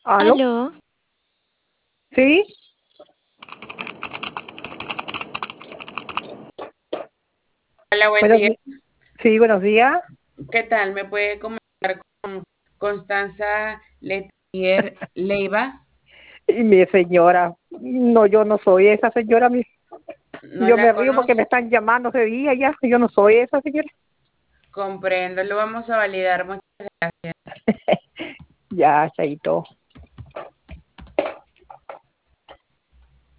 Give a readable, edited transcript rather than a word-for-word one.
¿Aló? Aló, ¿Sí? Hola, buen Buenos día. días. Sí, buenos días. ¿Qué tal? ¿Me puede comunicar con Constanza Letier Leiva? Y mi señora, no, yo no soy esa señora. No Yo la me río porque me conoce. están llamando ese día ya. Yo no soy esa señora. Comprendo, lo vamos a validar. Ya, chaito.